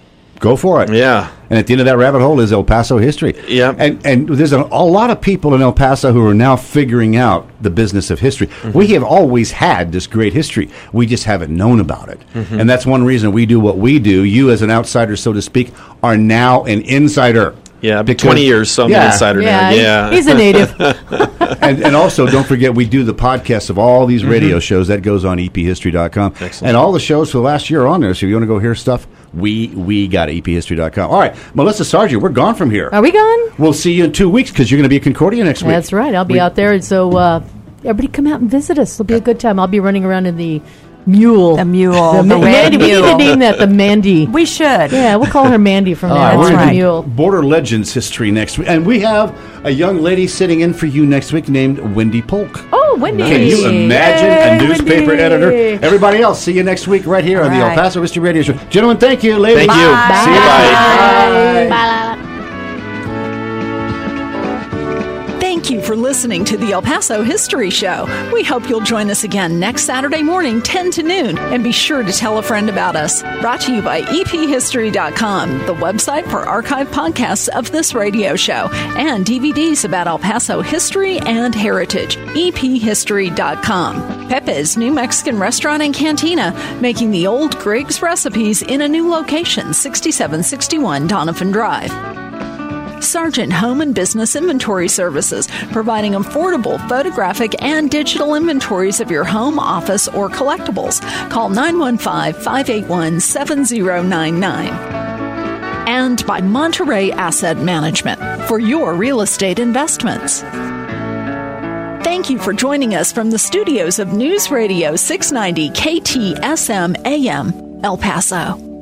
Go for it. Yeah. And at the end of that rabbit hole is El Paso history. Yeah. And and there's a, a lot of people in El Paso who are now figuring out the business of history. Mm-hmm. We have always had this great history. We just haven't known about it. Mhm. And that's one reason we do what we do. You, as an outsider, so to speak, are now an insider. Yeah, I've been Because- twenty years, so I'm Yeah. an insider now. Yeah, Yeah, he's a native. and, and also, don't forget, we do the podcast of all these radio Mhm. shows. That goes on e p history dot com. Excellent. And all the shows for the last year are on there. So if you want to go hear stuff, we we got e p history dot com. All right, Melissa Sargent, we're gone from here. Are we gone? We'll see you in two weeks because you're going to be at Concordia next week. That's right. I'll be We- out there. And so uh, everybody come out and visit us. It'll be a good time. I'll be running around in the mule. The mule, The, the Ma- red Mandy. We need to mule. name that the Mandy. We should. Yeah, we'll call her Mandy from All now right, on. we're The going to mule. Border Legends history next week. And we have a young lady sitting in for you next week named Wendy Polk. Oh, Wendy. Can you imagine Yay, a newspaper Wendy. editor? Everybody else, see you next week right here on All the El right. Paso History Radio Show. Gentlemen, thank you. Ladies, Thank you. Bye. See you. Bye. Bye. Thank you for listening to the El Paso History Show. We hope you'll join us again next Saturday morning, ten to noon, and be sure to tell a friend about us. Brought to you by e p history dot com, the website for archive podcasts of this radio show, and D V Ds about El Paso history and heritage. e p history dot com. Pepe's New Mexican Restaurant and Cantina, making the old Griggs recipes in a new location, sixty-seven sixty-one Donovan Drive. Sargent Home and Business Inventory Services, providing affordable photographic and digital inventories of your home, office, or collectibles. Call nine one five, five eight one, seven zero nine nine. And by Monterey Asset Management for your real estate investments. Thank you for joining us from the studios of News Radio six ninety K T S M A M, El Paso.